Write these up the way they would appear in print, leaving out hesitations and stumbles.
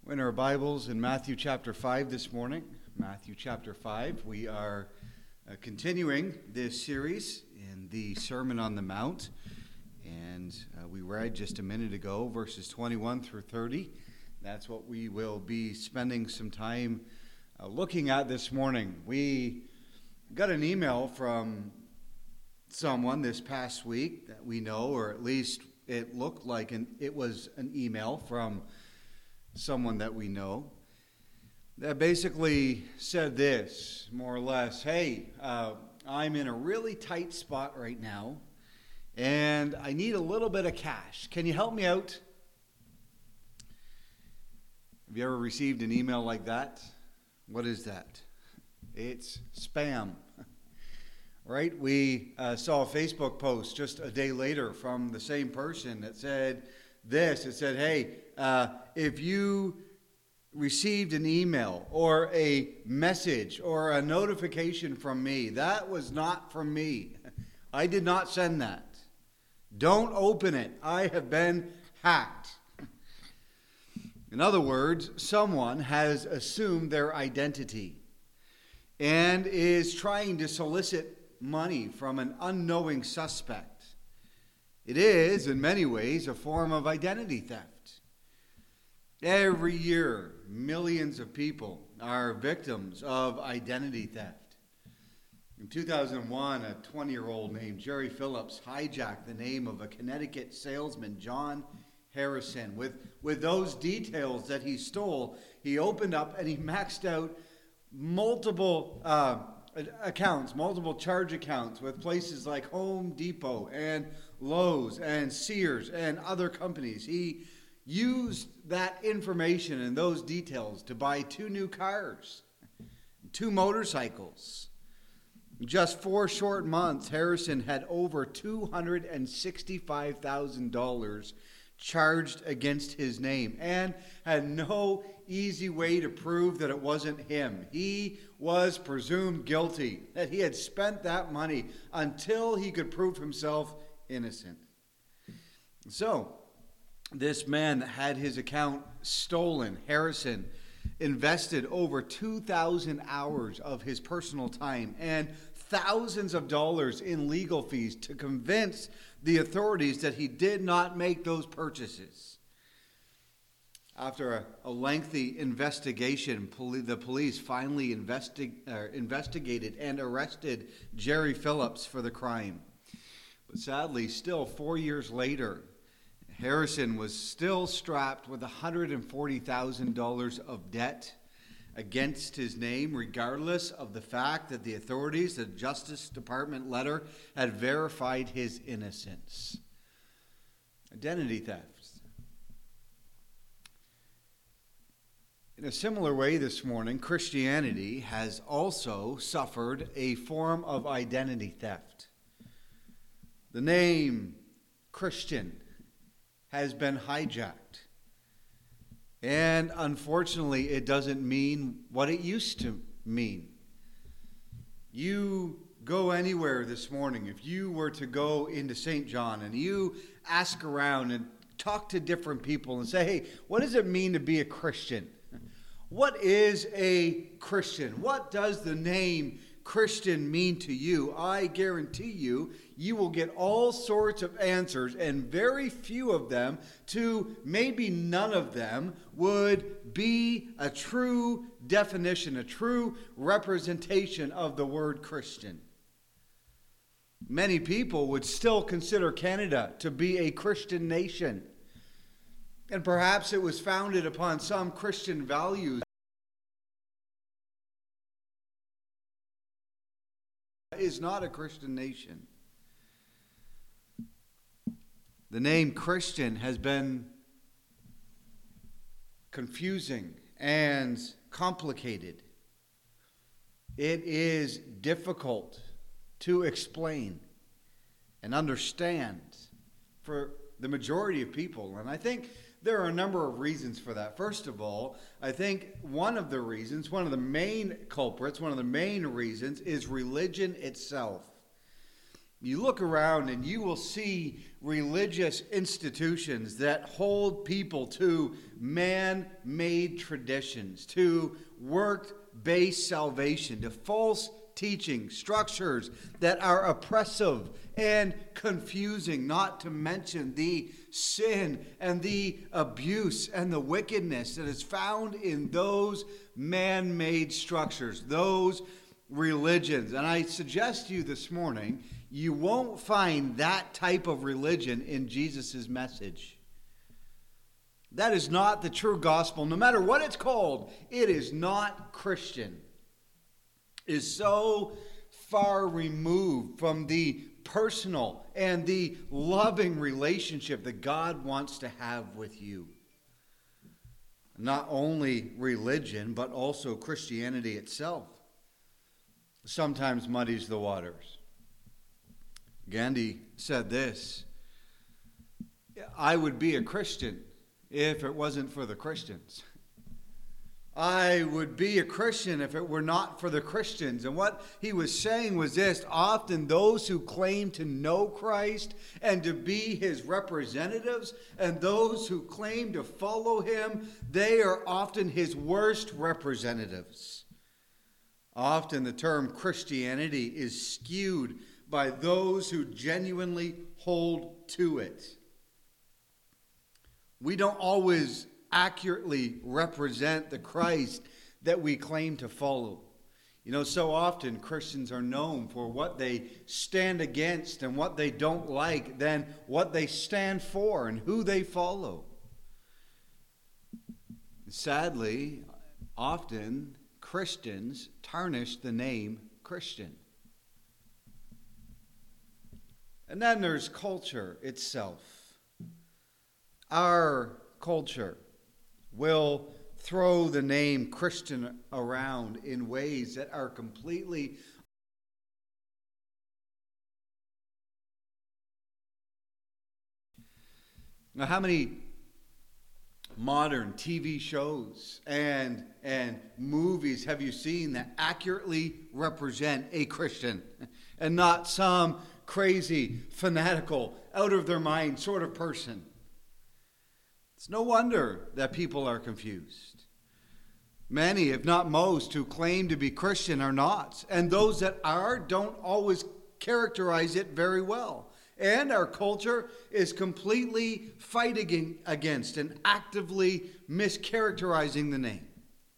We're in our Bibles in Matthew chapter 5 this morning. Matthew chapter 5. We are continuing this series in the Sermon on the Mount. And we read just a minute ago verses 21 through 30. That's what we will be spending some time looking at this morning. We got an email from someone this past week that we know, or at least it looked like it was an email from someone that we know, that basically said this, more or less: hey, I'm in a really tight spot right now, and I need a little bit of cash. Can you help me out? Have you ever received an email like that? What is that? It's spam. Right? We saw a Facebook post just a day later from the same person that said this. It said, hey, if you received an email or a message or a notification from me, that was not from me. I did not send that. Don't open it. I have been hacked. In other words, someone has assumed their identity and is trying to solicit money from an unknowing suspect. It is, in many ways, a form of identity theft. Every year, millions of people are victims of identity theft. In 2001, a 20-year-old named Jerry Phillips hijacked the name of a Connecticut salesman, John Harrison. With those details that he stole, he opened up and he maxed out multiple accounts, multiple charge accounts with places like Home Depot and Lowe's and Sears and other companies. He used that information and those details to buy 2 new cars, 2 motorcycles. In just 4 short months, Harrison had over $265,000 charged against his name and had no easy way to prove that it wasn't him. He was presumed guilty, that he had spent that money until he could prove himself innocent. So, this man that had his account stolen, Harrison, invested over 2,000 hours of his personal time and thousands of dollars in legal fees to convince the authorities that he did not make those purchases. After a lengthy investigation, the police finally investigated and arrested Jerry Phillips for the crime. But sadly, still 4 years later, Harrison was still strapped with $140,000 of debt against his name, regardless of the fact that the authorities, the Justice Department letter, had verified his innocence. Identity theft. In a similar way this morning, Christianity has also suffered a form of identity theft. The name Christian has been hijacked. And unfortunately, it doesn't mean what it used to mean. You go anywhere this morning, if you were to go into St. John and you ask around and talk to different people and say, hey, what does it mean to be a Christian? What is a Christian? What does the name Christian mean to you? I guarantee you, you will get all sorts of answers, and very few of them, to maybe none of them, would be a true definition, a true representation of the word Christian. Many people would still consider Canada to be a Christian nation. And perhaps it was founded upon some Christian values. It is not a Christian nation. The name Christian has been confusing and complicated. It is difficult to explain and understand for the majority of people. And I think there are a number of reasons for that. First of all, I think one of the main culprits, one of the main reasons is religion itself. You look around and you will see religious institutions that hold people to man-made traditions, to work-based salvation, to false teaching structures that are oppressive and confusing, not to mention the sin and the abuse and the wickedness that is found in those man-made structures, those religions. And I suggest to you this morning, you won't find that type of religion in Jesus' message. That is not the true gospel. No matter what it's called, it is not Christian. It is so far removed from the personal and the loving relationship that God wants to have with you. Not only religion, but also Christianity itself sometimes muddies the waters. Gandhi said this: I would be a Christian if it wasn't for the Christians. I would be a Christian if it were not for the Christians. And what he was saying was this: often those who claim to know Christ and to be his representatives, and those who claim to follow him, they are often his worst representatives. Often the term Christianity is skewed by those who genuinely hold to it. We don't always accurately represent the Christ that we claim to follow. You know, so often Christians are known for what they stand against and what they don't like than what they stand for and who they follow. Sadly, often Christians tarnish the name Christian. And then there's culture itself. Our culture will throw the name Christian around in ways that are completely Now, how many modern TV shows and movies have you seen that accurately represent a Christian and not some crazy, fanatical, out of their mind sort of person? It's no wonder that people are confused. Many, if not most, who claim to be Christian are not. And those that are don't always characterize it very well. And our culture is completely fighting against and actively mischaracterizing the name.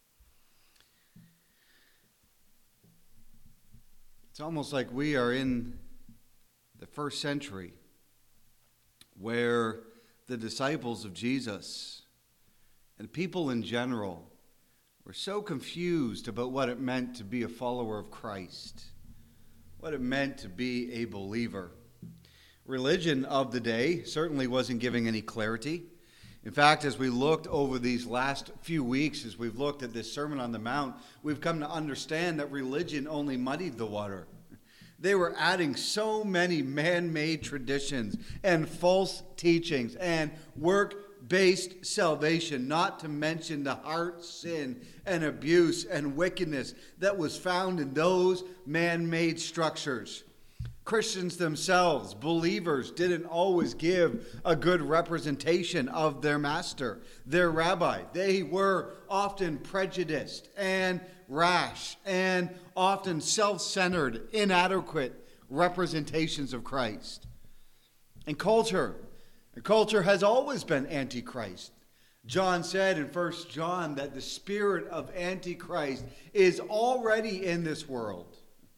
It's almost like we are in the first century where the disciples of Jesus and people in general were so confused about what it meant to be a follower of Christ, what it meant to be a believer. Religion of the day certainly wasn't giving any clarity. In fact, as we looked over these last few weeks, as we've looked at this Sermon on the Mount, we've come to understand that religion only muddied the water. They were adding so many man-made traditions and false teachings and work-based salvation, not to mention the heart sin and abuse and wickedness that was found in those man-made structures. Christians themselves, believers, didn't always give a good representation of their master, their rabbi. They were often prejudiced and rash and often self-centered, inadequate representations of Christ. And culture has always been antichrist. John said in 1 John that the spirit of Antichrist is already in this world.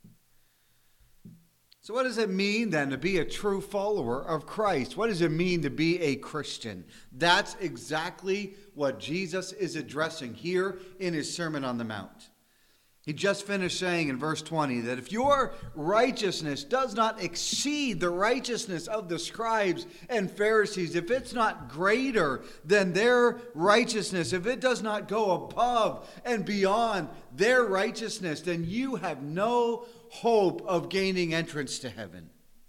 So what does it mean then to be a true follower of Christ? What does it mean to be a Christian? That's exactly what Jesus is addressing here in his Sermon on the Mount. He just finished saying in verse 20 that if your righteousness does not exceed the righteousness of the scribes and Pharisees, if it's not greater than their righteousness, if it does not go above and beyond their righteousness, then you have no hope of gaining entrance to heaven.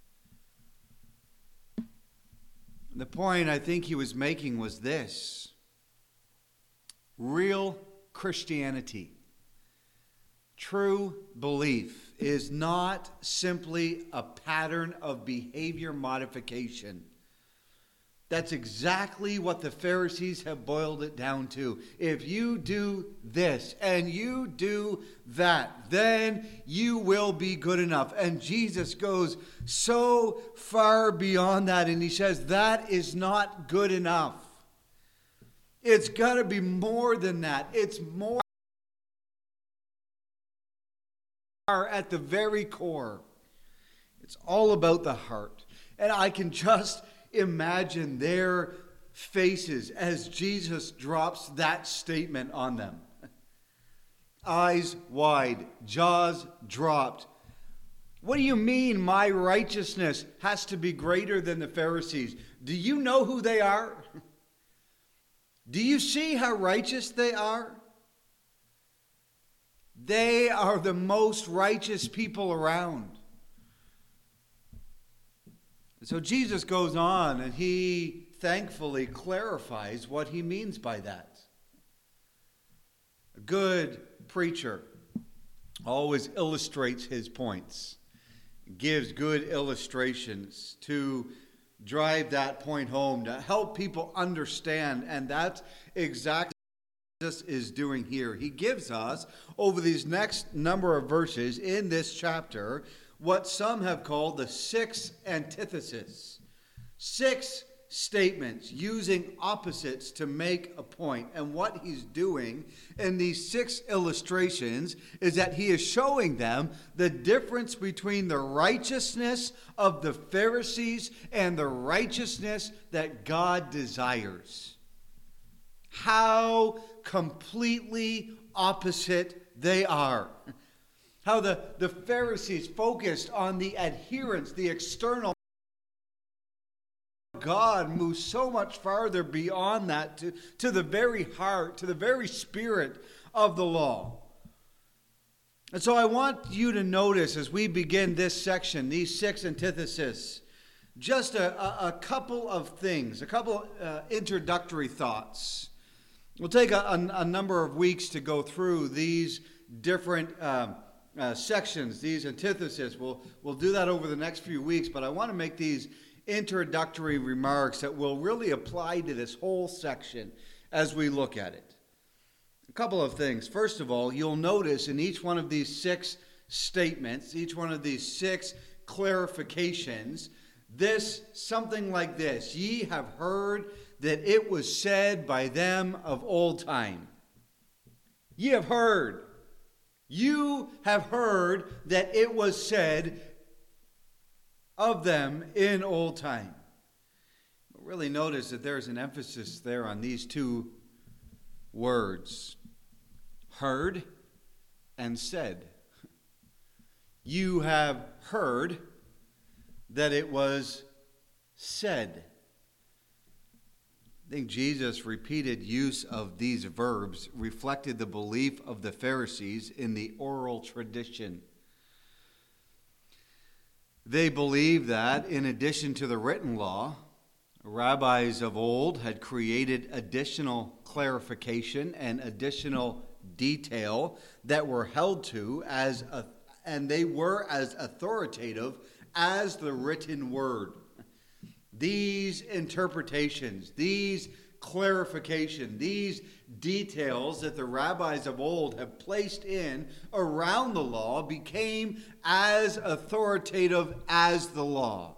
The point I think he was making was this: real Christianity, True belief is not simply a pattern of behavior modification. That's exactly what the Pharisees have boiled it down to. If you do this and you do that, then you will be good enough. And Jesus goes so far beyond that, and he says that is not good enough. It's got to be more than that. It's more at the very core. It's all about the heart. And I can just imagine their faces as Jesus drops that statement on them. Eyes wide, jaws dropped. What do you mean my righteousness has to be greater than the Pharisees? Do you know who they are? Do you see how righteous they are? They are the most righteous people around. So Jesus goes on and he thankfully clarifies what he means by that. A good preacher always illustrates his points, gives good illustrations to drive that point home, to help people understand, and that's exactly what Jesus is doing here. He gives us, over these next number of verses in this chapter, what some have called the 6 antitheses. 6 statements using opposites to make a point. And what he's doing in these 6 illustrations is that he is showing them the difference between the righteousness of the Pharisees and the righteousness that God desires. How completely opposite they are. How the Pharisees focused on the adherence, the external. God moves so much farther beyond that to the very heart, to the very spirit of the law. And so I want you to notice as we begin this section, these 6 antitheses, just a couple of things, a couple introductory thoughts. We'll take a number of weeks to go through these different sections, these antitheses. We'll do that over the next few weeks, but I want to make these introductory remarks that will really apply to this whole section as we look at it. A couple of things. First of all, you'll notice in each one of these 6 statements, each one of these 6 clarifications, something like this: ye have heard that it was said by them of old time. Ye have heard. You have heard that it was said of them in old time. But really notice that there's an emphasis there on these 2 words: heard and said. You have heard that it was said. I think Jesus' repeated use of these verbs reflected the belief of the Pharisees in the oral tradition. They believed that, in addition to the written law, rabbis of old had created additional clarification and additional detail that were held to and they were as authoritative as the written word. These interpretations, these clarification, these details that the rabbis of old have placed in around the law became as authoritative as the law.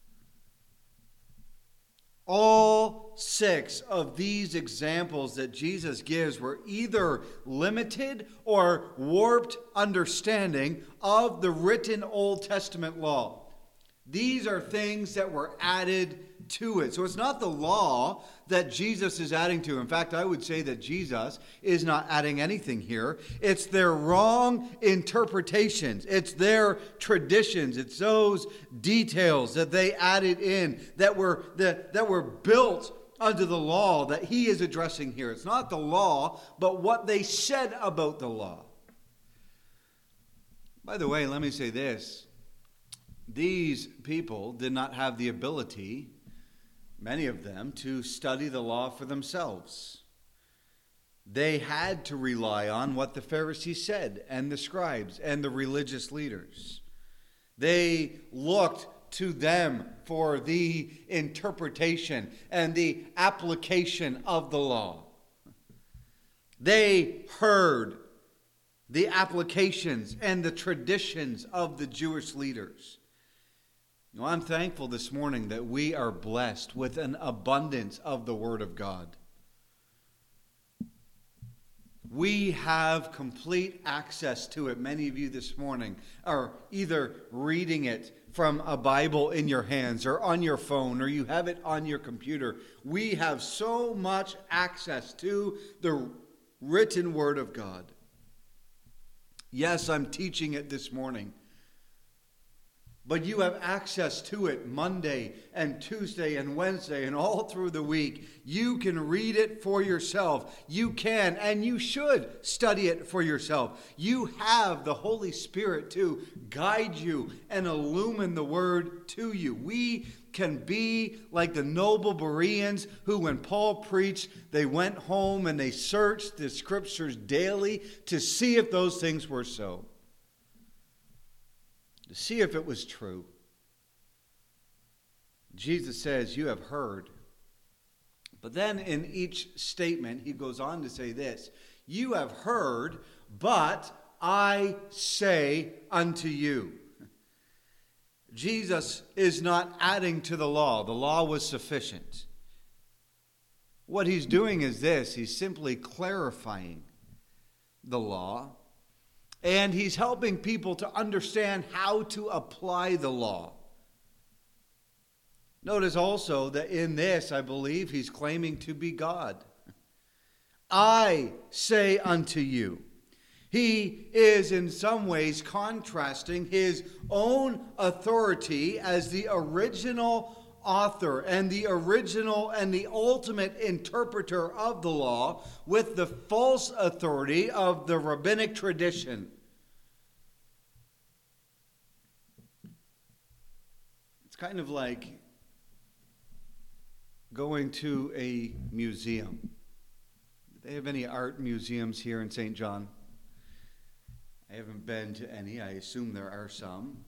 All 6 of these examples that Jesus gives were either limited or warped understanding of the written Old Testament law. These are things that were added to it. So it's not the law that Jesus is adding to. In fact, I would say that Jesus is not adding anything here. It's their wrong interpretations. It's their traditions. It's those details that they added in that were built under the law that he is addressing here. It's not the law, but what they said about the law. By the way, let me say this. These people did not have the ability, many of them, to study the law for themselves. They had to rely on what the Pharisees said, and the scribes, and the religious leaders. They looked to them for the interpretation and the application of the law. They heard the applications and the traditions of the Jewish leaders. Now, I'm thankful this morning that we are blessed with an abundance of the Word of God. We have complete access to it. Many of you this morning are either reading it from a Bible in your hands or on your phone, or you have it on your computer. We have so much access to the written Word of God. Yes, I'm teaching it this morning. But you have access to it Monday and Tuesday and Wednesday and all through the week. You can read it for yourself. You can and you should study it for yourself. You have the Holy Spirit to guide you and illumine the Word to you. We can be like the noble Bereans who, when Paul preached, they went home and they searched the Scriptures daily to see if those things were so. To see if it was true. Jesus says, you have heard. But then in each statement, he goes on to say this, you have heard, but I say unto you. Jesus is not adding to the law. The law was sufficient. What he's doing is this, he's simply clarifying the law. And he's helping people to understand how to apply the law. Notice also that in this, I believe, he's claiming to be God. I say unto you. He is in some ways contrasting his own authority as the original author and the original and the ultimate interpreter of the law with the false authority of the rabbinic tradition. It's kind of like going to a museum. Do they have any art museums here in St. John? I haven't been to any. I assume there are some.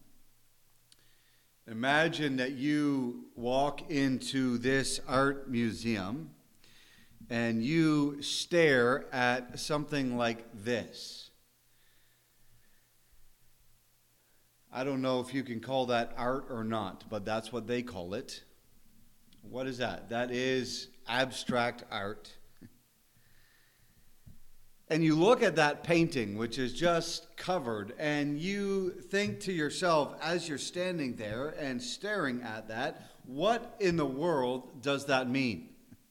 Imagine that you walk into this art museum and you stare at something like this. I don't know if you can call that art or not, but that's what they call it. What is that? That is abstract art. And you look at that painting, which is just covered, and you think to yourself as you're standing there and staring at that, what in the world does that mean?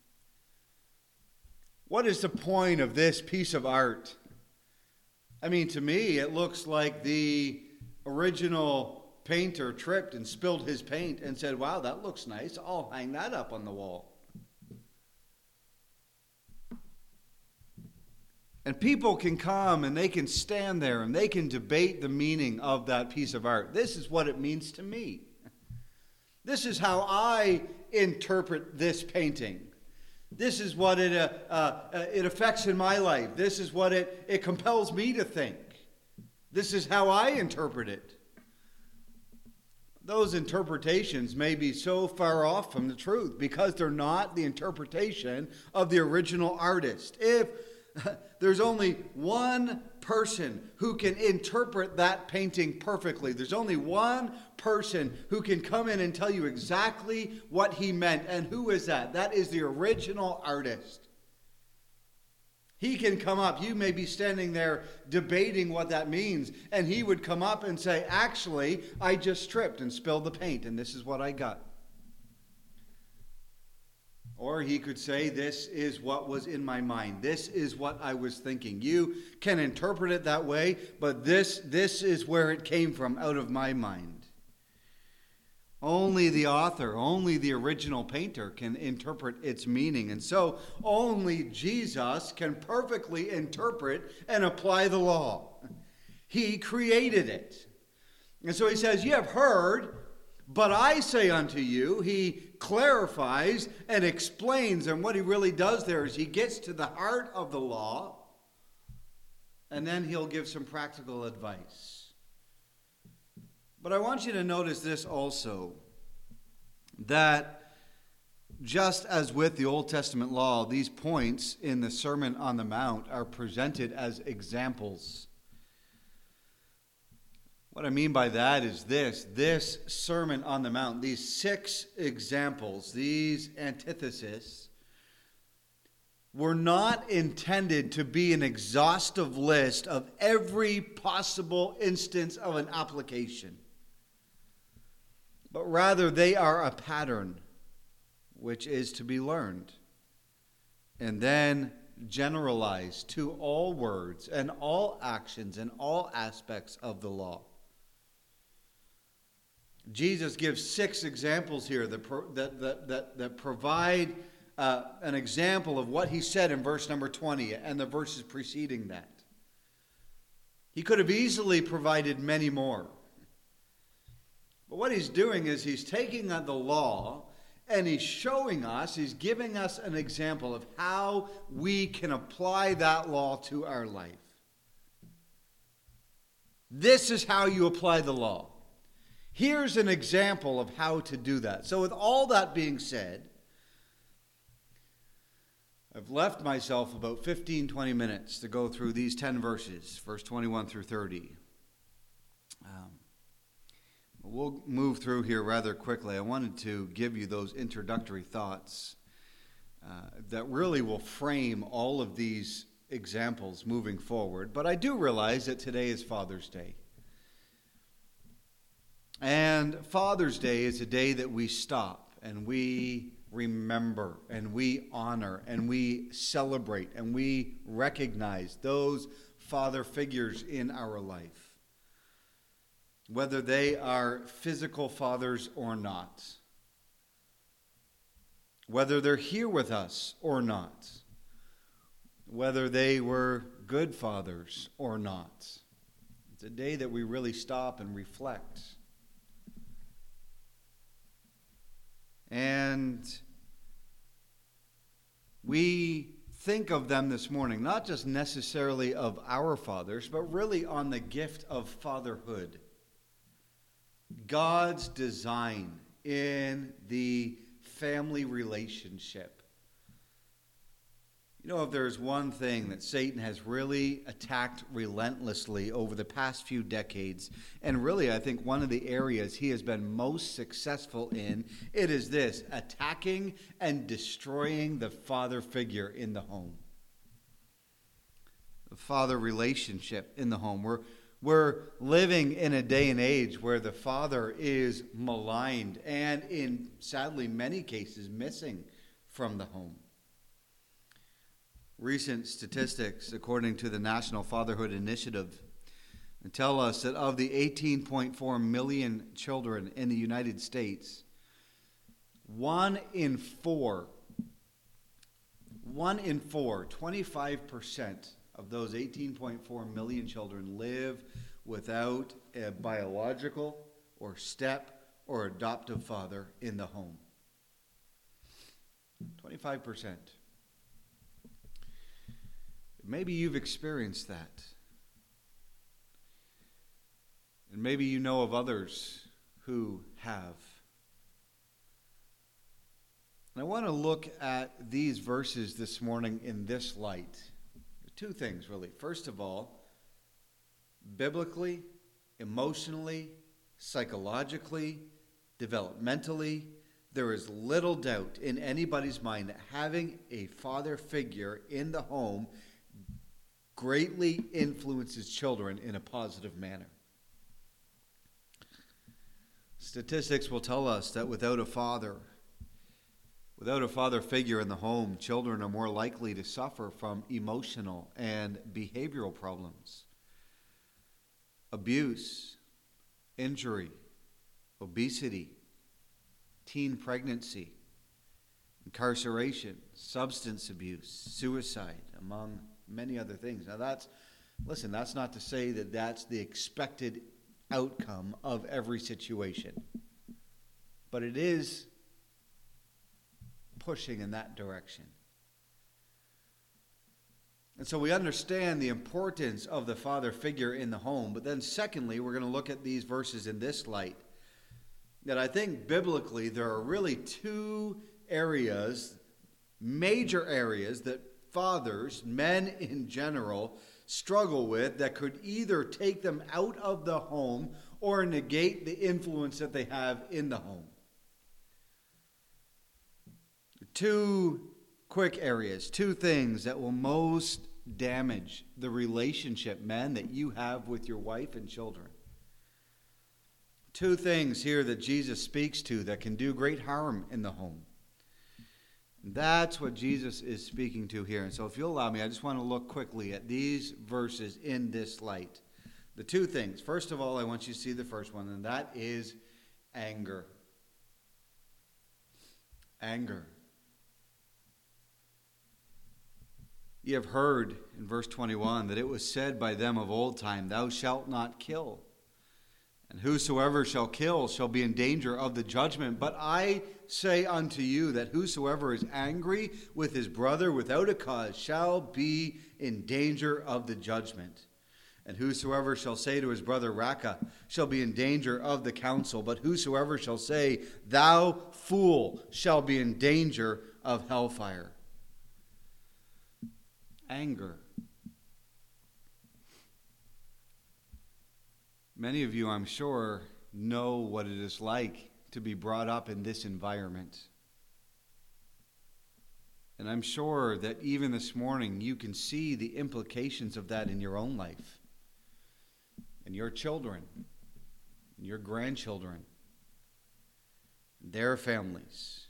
What is the point of this piece of art? I mean, to me, it looks like the original painter tripped and spilled his paint and said, wow, that looks nice. I'll hang that up on the wall. And people can come and they can stand there and they can debate the meaning of that piece of art. This is what it means to me. This is how I interpret this painting. This is what it affects in my life. This is what it compels me to think. This is how I interpret it. Those interpretations may be so far off from the truth because they're not the interpretation of the original artist. If there's only one person who can interpret that painting perfectly, there's only one person who can come in and tell you exactly what he meant. And who is that? That is the original artist. He can come up. You may be standing there debating what that means. And he would come up and say, actually, I just tripped and spilled the paint, and this is what I got. Or he could say, this is what was in my mind. This is what I was thinking. You can interpret it that way, but this is where it came from, out of my mind. Only the author, only the original painter can interpret its meaning. And so only Jesus can perfectly interpret and apply the law. He created it. And so he says, you have heard, But I say unto you, he clarifies and explains, and what he really does there is he gets to the heart of the law, and then he'll give some practical advice. But I want you to notice this also, that just as with the Old Testament law, these points in the Sermon on the Mount are presented as examples. What I mean by that is this Sermon on the Mount, these 6 examples, these antitheses, were not intended to be an exhaustive list of every possible instance of an application, but rather they are a pattern which is to be learned and then generalized to all words and all actions and all aspects of the law. Jesus gives 6 examples here that provide an example of what he said in verse number 20 and the verses preceding that. He could have easily provided many more. But what he's doing is he's taking the law and he's showing us, he's giving us an example of how we can apply that law to our life. This is how you apply the law. Here's an example of how to do that. So with all that being said, I've left myself about 15-20 minutes to go through these 10 verses, verse 21 through 30. We'll move through here rather quickly. I wanted to give you those introductory thoughts that really will frame all of these examples moving forward. But I do realize that today is Father's Day. And Father's Day is a day that we stop and we remember and we honor and we celebrate and we recognize those father figures in our life, whether they are physical fathers or not, whether they're here with us or not, whether they were good fathers or not. It's a day that we really stop and reflect. And we think of them this morning, not just necessarily of our fathers, but really on the gift of fatherhood. God's design in the family relationship. You know, if there's one thing that Satan has really attacked relentlessly over the past few decades, and really I think one of the areas he has been most successful in, it is this: attacking and destroying the father figure in the home. The father relationship in the home. We're living in a day and age where the father is maligned and in, sadly, many cases missing from the home. Recent statistics, according to the National Fatherhood Initiative, tell us that of the 18.4 million children in the United States, 1 in 4, 25% of those 18.4 million children live without a biological or step or adoptive father in the home. 25%. Maybe you've experienced that. And maybe you know of others who have. And I want to look at these verses this morning in this light. Two things, really. First of all, biblically, emotionally, psychologically, developmentally, there is little doubt in anybody's mind that having a father figure in the home greatly influences children in a positive manner. Statistics will tell us that without a father figure in the home, children are more likely to suffer from emotional and behavioral problems, abuse, injury, obesity, teen pregnancy, incarceration, substance abuse, suicide, among many other things. Now that's not to say that that's the expected outcome of every situation. but it is pushing in that direction. And so we understand the importance of the father figure in the home. But then secondly, we're going to look at these verses in this light. That I think biblically there are really two areas, major areas, that fathers, men in general, struggle with that could either take them out of the home or negate the influence that they have in the home. Two quick areas, two things that will most damage the relationship, men, that you have with your wife and children. Two things here that Jesus speaks to that can do great harm in the home. That's what Jesus is speaking to here. And so if you'll allow me, I just want to look quickly at these verses in this light. The two things. First of all, I want you to see the first one, and that is anger. Anger. Ye have heard in verse 21 that it was said by them of old time, Thou shalt not kill. And whosoever shall kill shall be in danger of the judgment. But I say unto you that whosoever is angry with his brother without a cause shall be in danger of the judgment. And whosoever shall say to his brother, Raca, shall be in danger of the council. But whosoever shall say, Thou fool, shall be in danger of hellfire. Anger. Many of you, I'm sure, know what it is like to be brought up in this environment. And I'm sure that even this morning you can see the implications of that in your own life, and your children, and your grandchildren, their families.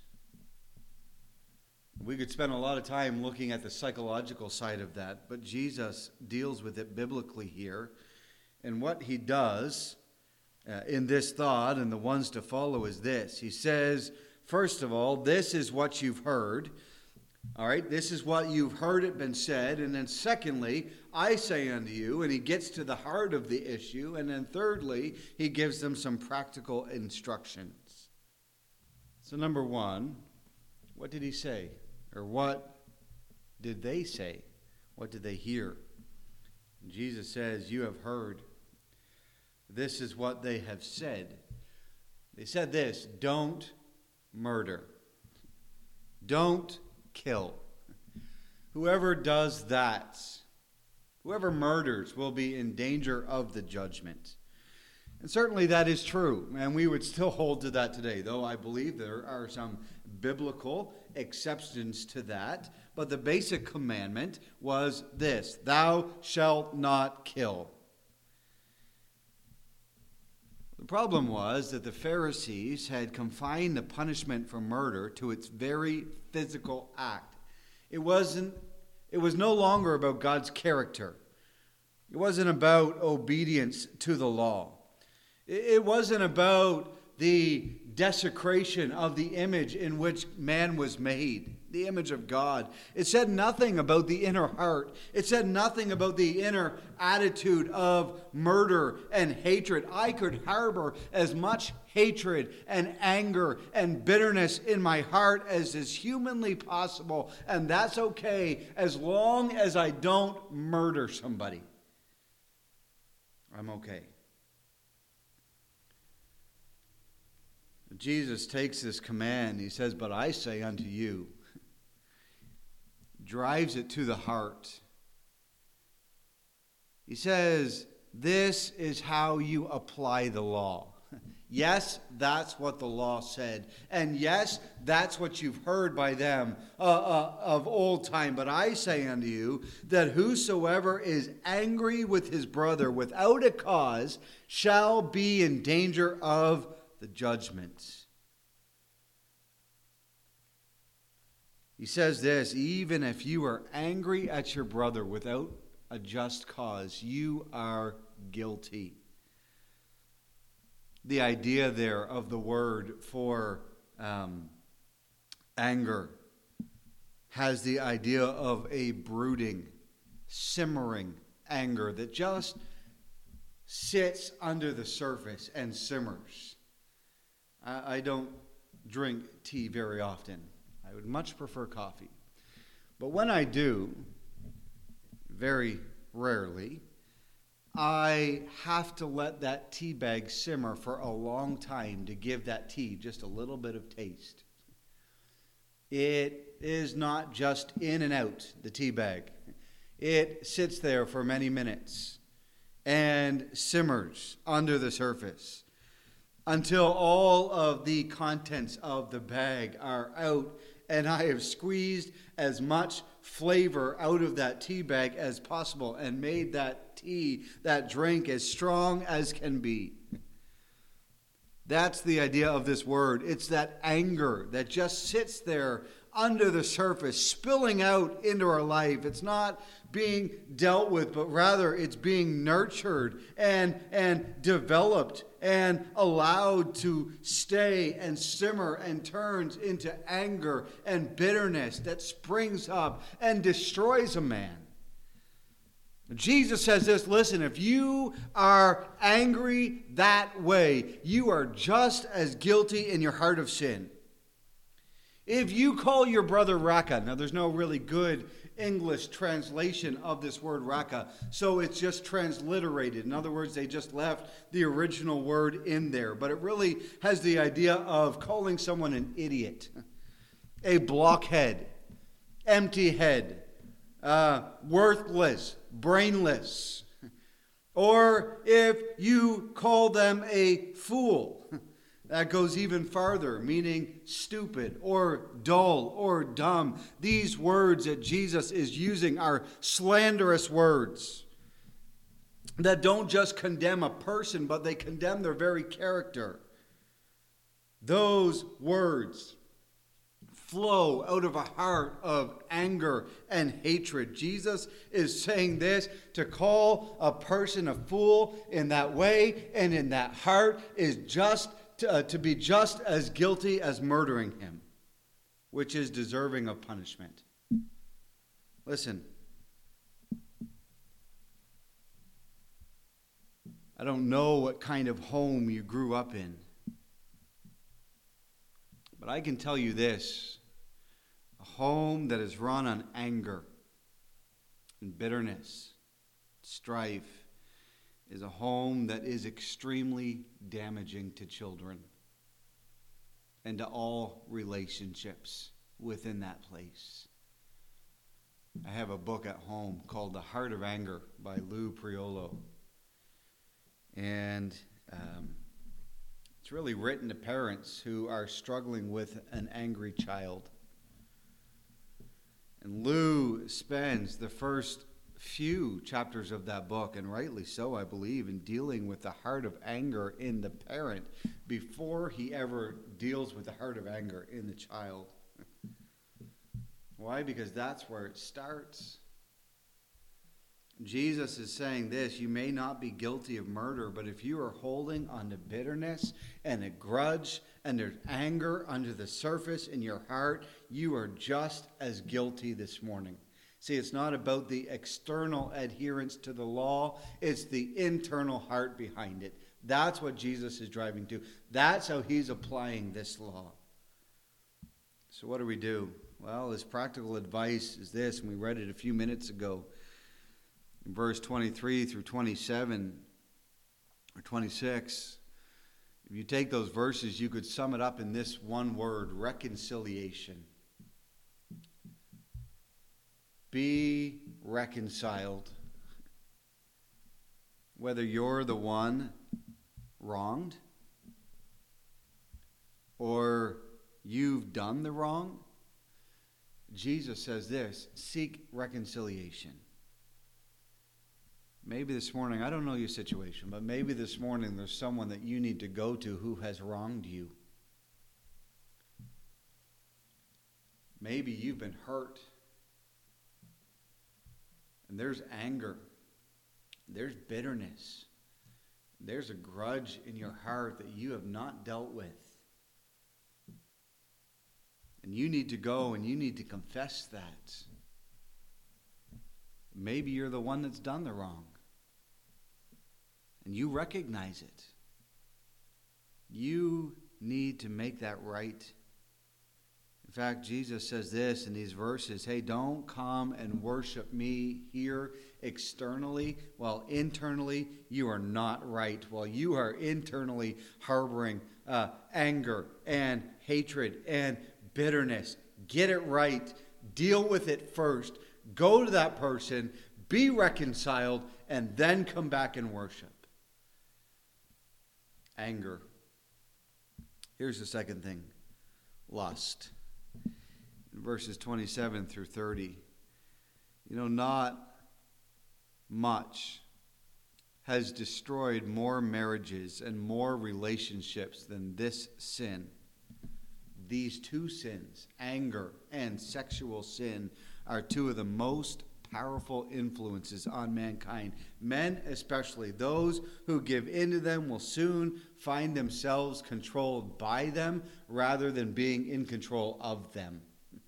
We could spend a lot of time looking at the psychological side of that, but Jesus deals with it biblically here. And what he does in this thought and the ones to follow is this. He says, first of all, this is what you've heard. All right, this is what you've heard it been said. And then secondly, I say unto you, and he gets to the heart of the issue. And then thirdly, he gives them some practical instructions. So number one, what did he say? Or what did they say? What did they hear? Jesus says, you have heard. This is what they have said. They said this, don't murder. Don't kill. Whoever does that, whoever murders, will be in danger of the judgment. And certainly that is true, and we would still hold to that today, though I believe there are some biblical exceptions to that. But the basic commandment was this, thou shalt not kill. The problem was that the Pharisees had confined the punishment for murder to its very physical act. It was no longer about God's character. It wasn't about obedience to the law. It wasn't about the desecration of the image in which man was made, the image of God. It said nothing about the inner heart. It said nothing about the inner attitude of murder and hatred. I could harbor as much hatred and anger and bitterness in my heart as is humanly possible, and that's okay as long as I don't murder somebody. I'm okay. Jesus takes this command, he says, but I say unto you, drives it to the heart. He says, this is how you apply the law. Yes, that's what the law said. And yes, that's what you've heard by them of old time. But I say unto you that whosoever is angry with his brother without a cause shall be in danger of the judgment. He says this, even if you are angry at your brother without a just cause, you are guilty. The idea there of the word for anger has the idea of a brooding, simmering anger that just sits under the surface and simmers. I don't drink tea very often. I would much prefer coffee. But when I do, very rarely, I have to let that tea bag simmer for a long time to give that tea just a little bit of taste. It is not just in and out, the tea bag. It sits there for many minutes and simmers under the surface until all of the contents of the bag are out, and I have squeezed as much flavor out of that tea bag as possible and made that tea, that drink, as strong as can be. That's the idea of this word. It's that anger that just sits there under the surface, spilling out into our life. It's not being dealt with, but rather it's being nurtured and developed and allowed to stay and simmer and turns into anger and bitterness that springs up and destroys a man. Jesus says this, listen, if you are angry that way, you are just as guilty in your heart of sin. If you call your brother Raka, now there's no really good English translation of this word Raka, so it's just transliterated. In other words, they just left the original word in there. But it really has the idea of calling someone an idiot, a blockhead, empty head, worthless, brainless. Or if you call them a fool, that goes even farther, meaning stupid or dull or dumb. These words that Jesus is using are slanderous words that don't just condemn a person, but they condemn their very character. Those words flow out of a heart of anger and hatred. Jesus is saying this, to call a person a fool in that way and in that heart is just to be just as guilty as murdering him, which is deserving of punishment. Listen, I don't know what kind of home you grew up in, but I can tell you this, a home that is run on anger and bitterness, strife, is a home that is extremely damaging to children and to all relationships within that place. I have a book at home called The Heart of Anger by Lou Priolo. And it's really written to parents who are struggling with an angry child. And Lou spends the first few chapters of that book, and rightly so, I believe, in dealing with the heart of anger in the parent before he ever deals with the heart of anger in the child. Why? Because that's where it starts. Jesus is saying this, you may not be guilty of murder, but if you are holding on to bitterness and a grudge and there's anger under the surface in your heart, you are just as guilty this morning. See, it's not about the external adherence to the law. It's the internal heart behind it. That's what Jesus is driving to. That's how he's applying this law. So what do we do? Well, his practical advice is this, and we read it a few minutes ago. In verse 23 through 27 or 26, if you take those verses, you could sum it up in this one word, reconciliation. Be reconciled. Whether you're the one wronged or you've done the wrong, Jesus says this, seek reconciliation. Maybe this morning, I don't know your situation, but maybe this morning there's someone that you need to go to who has wronged you. Maybe you've been hurt. And there's anger, there's bitterness, there's a grudge in your heart that you have not dealt with. And you need to go and you need to confess that. Maybe you're the one that's done the wrong. And you recognize it. You need to make that right. In fact, Jesus says this in these verses, hey, don't come and worship me here externally, while internally you are not right, while you are internally harboring anger and hatred and bitterness. Get it right. Deal with it first. Go to that person, be reconciled, and then come back and worship. Anger. Here's the second thing. Lust. Verses 27 through 30. Not much has destroyed more marriages and more relationships than this sin. These two sins, anger and sexual sin, are two of the most powerful influences on mankind. Men especially, those who give in to them will soon find themselves controlled by them rather than being in control of them.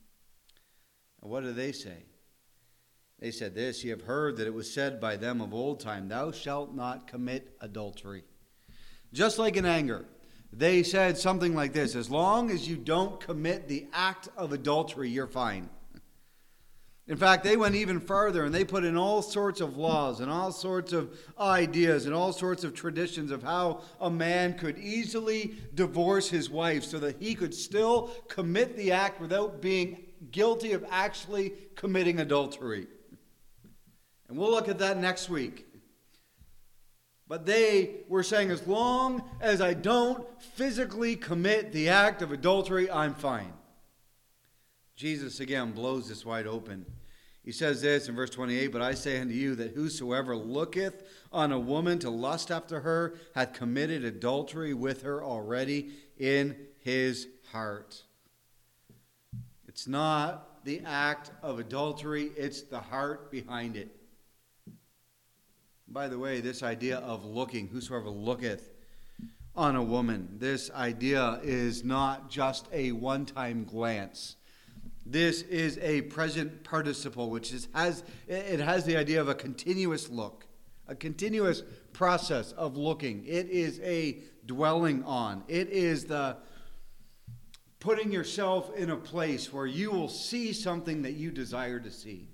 And what do they say? They said this, "You have heard that it was said by them of old time, thou shalt not commit adultery." Just like in anger, they said something like this, as long as you don't commit the act of adultery, you're fine. In fact, they went even further and they put in all sorts of laws and all sorts of ideas and all sorts of traditions of how a man could easily divorce his wife so that he could still commit the act without being guilty of actually committing adultery. And we'll look at that next week. But they were saying, as long as I don't physically commit the act of adultery, I'm fine. Jesus again blows this wide open. He says this in verse 28, "But I say unto you that whosoever looketh on a woman to lust after her hath committed adultery with her already in his heart." It's not the act of adultery, it's the heart behind it. By the way, this idea of looking, whosoever looketh on a woman, this idea is not just a one-time glance. This is a present participle, which has the idea of a continuous look, a continuous process of looking. It is a dwelling on. It is the putting yourself in a place where you will see something that you desire to see.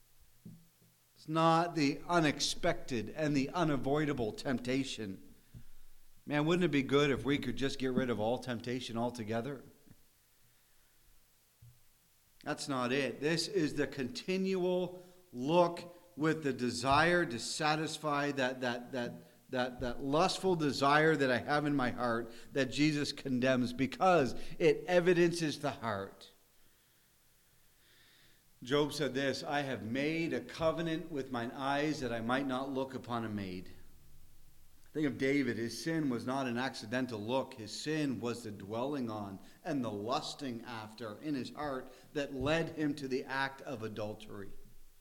It's not the unexpected and the unavoidable temptation. Man, wouldn't it be good if we could just get rid of all temptation altogether? That's not it. This is the continual look with the desire to satisfy that lustful desire that I have in my heart that Jesus condemns because it evidences the heart. Job said this, "I have made a covenant with mine eyes that I might not look upon a maid." Think of David. His sin was not an accidental look. His sin was the dwelling on and the lusting after in his heart that led him to the act of adultery.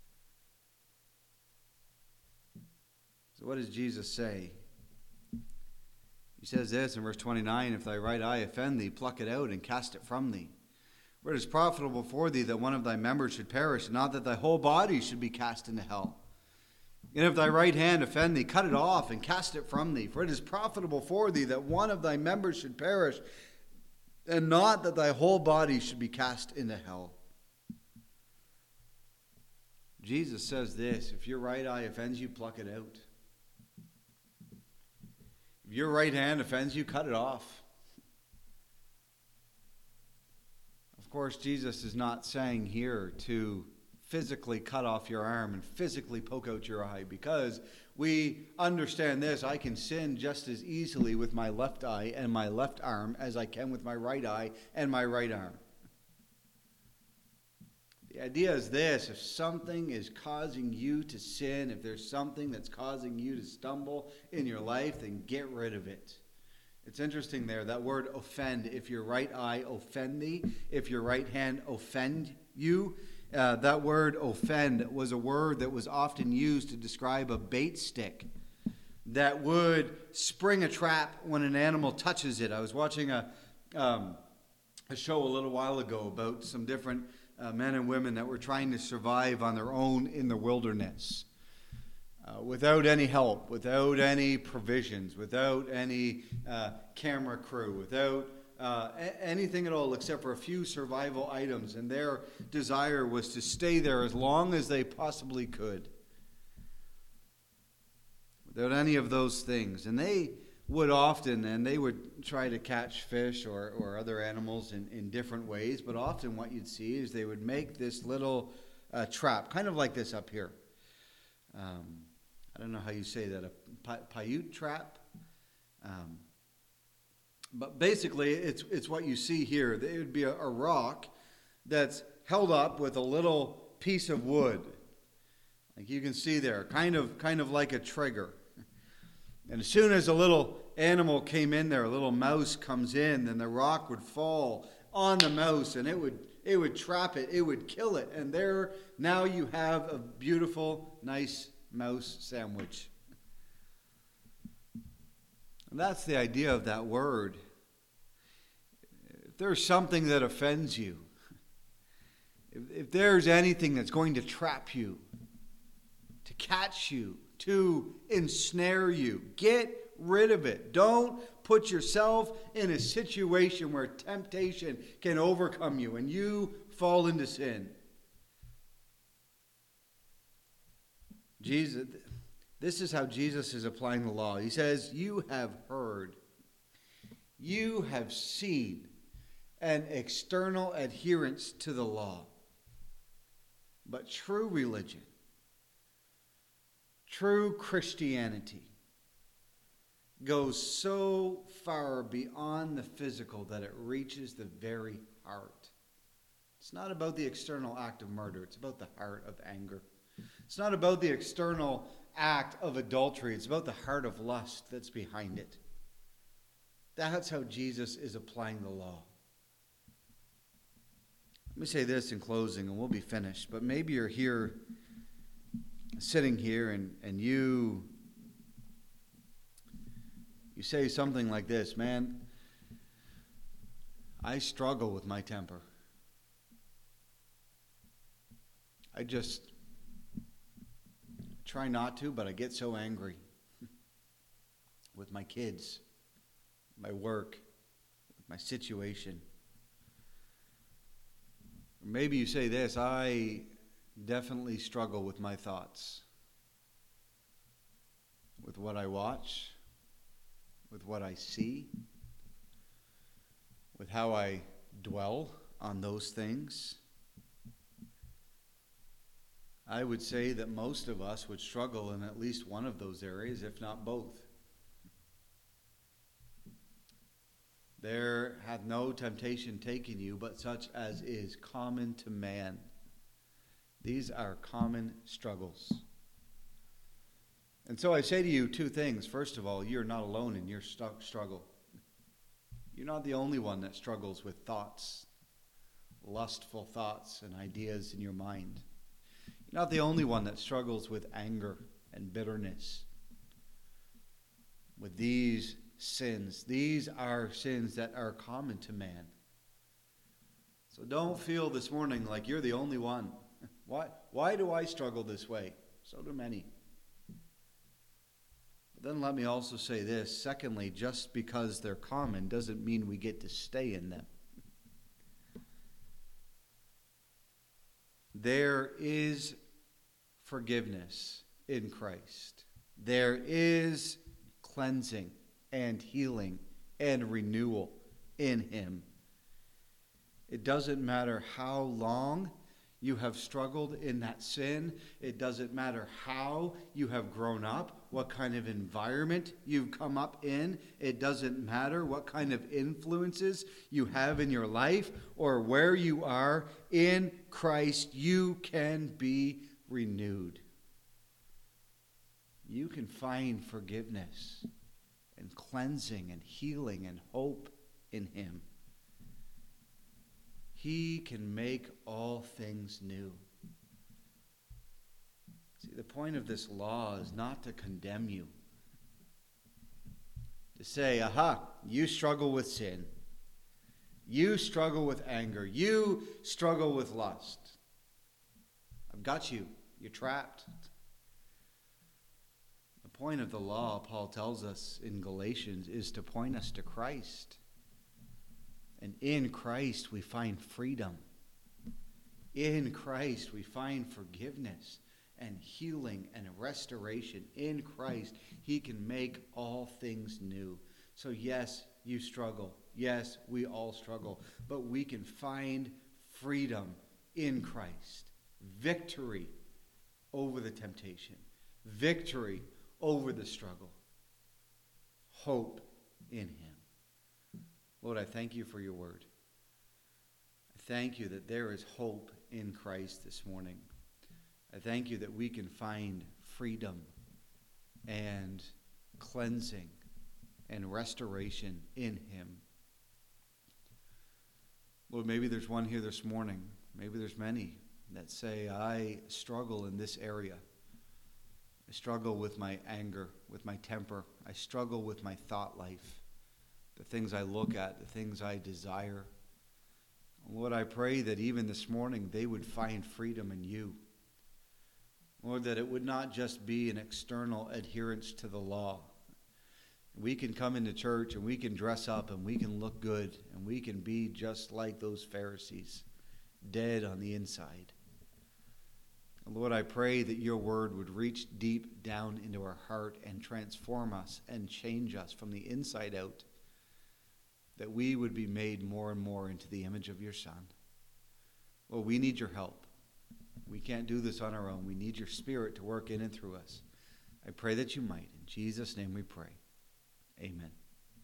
So what does Jesus say? He says this in verse 29, "If thy right eye offend thee, pluck it out and cast it from thee. For it is profitable for thee that one of thy members should perish, and not that thy whole body should be cast into hell. And if thy right hand offend thee, cut it off and cast it from thee. For it is profitable for thee that one of thy members should perish, and not that thy whole body should be cast into hell." Jesus says this, if your right eye offends you, pluck it out. If your right hand offends you, cut it off. Of course, Jesus is not saying here to physically cut off your arm and physically poke out your eye, because we understand this. I can sin just as easily with my left eye and my left arm as I can with my right eye and my right arm. The idea is this: if something is causing you to sin, if there's something that's causing you to stumble in your life, then get rid of it. It's interesting there, that word offend. If your right eye offend thee, if your right hand offend you, that word offend was a word that was often used to describe a bait stick that would spring a trap when an animal touches it. I was watching a show a little while ago about some different men and women that were trying to survive on their own in the wilderness. Without any help, without any provisions, without any camera crew, without anything at all except for a few survival items, and their desire was to stay there as long as they possibly could without any of those things. And they would often, and they would try to catch fish or other animals in different ways, but often what you'd see is they would make this little trap, kind of like this up here. I don't know how you say that, a Paiute trap? But basically, it's what you see here. It would be a rock that's held up with a little piece of wood, like you can see there, kind of like a trigger. And as soon as a little animal came in there, a little mouse comes in, then the rock would fall on the mouse, and it would trap it, it would kill it, and there now you have a beautiful, nice mouse sandwich. And that's the idea of that word. If there's something that offends you, if there's anything that's going to trap you, to catch you, to ensnare you, get rid of it. Don't put yourself in a situation where temptation can overcome you and you fall into sin. This is how Jesus is applying the law. He says, you have heard, you have seen an external adherence to the law. But true religion, true Christianity, goes so far beyond the physical that it reaches the very heart. It's not about the external act of murder. It's about the heart of anger. It's not about the external act of adultery. It's about the heart of lust that's behind it. That's how Jesus is applying the law. Let me say this in closing, and we'll be finished. But maybe you're here, sitting here, and you say something like this: man, I struggle with my temper. I just try not to, but I get so angry with my kids, my work, with my situation. Or maybe you say this: I definitely struggle with my thoughts, with what I watch, with what I see, with how I dwell on those things. I would say that most of us would struggle in at least one of those areas, if not both. There hath no temptation taken you, but such as is common to man. These are common struggles. And so I say to you two things. First of all, you're not alone in your struggle. You're not the only one that struggles with thoughts, lustful thoughts and ideas in your mind. You're not the only one that struggles with anger and bitterness, with these sins. These are sins that are common to man. So don't feel this morning like you're the only one. Why do I struggle this way? So do many. But then let me also say this. Secondly, just because they're common doesn't mean we get to stay in them. There is forgiveness in Christ. There is cleansing and healing and renewal in Him. It doesn't matter how long you have struggled in that sin. It doesn't matter how you have grown up, what kind of environment you've come up in. It doesn't matter what kind of influences you have in your life or where you are in Christ. You can be renewed. You can find forgiveness and cleansing and healing and hope in Him. He can make all things new. See, the point of this law is not to condemn you. To say, aha, you struggle with sin. You struggle with anger. You struggle with lust. I've got you. You're trapped. The point of the law, Paul tells us in Galatians, is to point us to Christ. And in Christ we find freedom. In Christ we find forgiveness and healing and restoration. In Christ, he can make all things new. So yes, you struggle. Yes, we all struggle. But we can find freedom in Christ. Victory over the temptation. Victory over the struggle. Hope in him. Lord, I thank you for your word. I thank you that there is hope in Christ this morning. I thank you that we can find freedom and cleansing and restoration in him. Lord, maybe there's one here this morning, maybe there's many that say, I struggle in this area. I struggle with my anger, with my temper. I struggle with my thought life, the things I look at, the things I desire. Lord, I pray that even this morning they would find freedom in you. Lord, that it would not just be an external adherence to the law. We can come into church and we can dress up and we can look good and we can be just like those Pharisees, dead on the inside. Lord, I pray that your word would reach deep down into our heart and transform us and change us from the inside out, that we would be made more and more into the image of your Son. Lord, we need your help. We can't do this on our own. We need your Spirit to work in and through us. I pray that you might. In Jesus' name we pray. Amen.